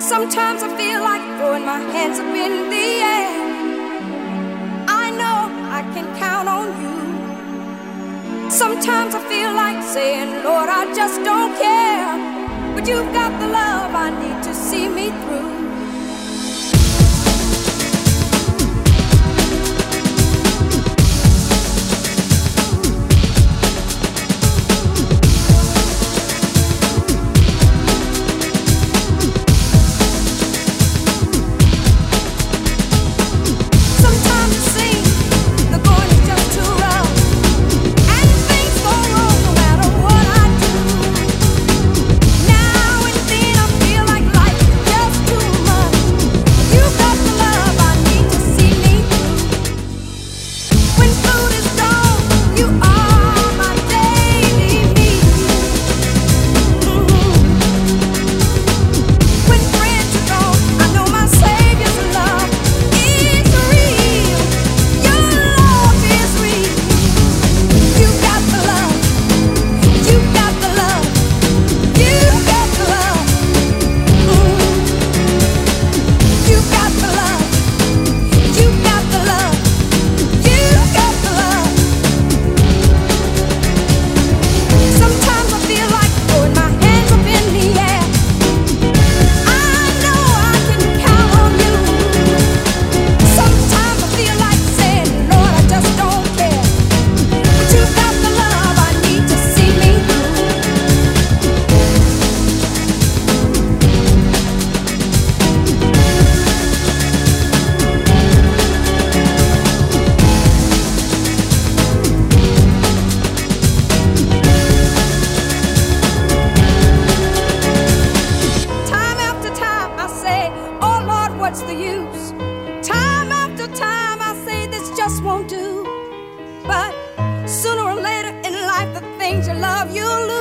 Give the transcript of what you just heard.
Sometimes I feel like throwing my hands up in the air. I know I can count on you. Sometimes I feel like saying, Lord, I just don't care. But you've got the love I need to see me through. What's the use? Time after time I say this just won't do. But sooner or later in life, the things you love you'll lose.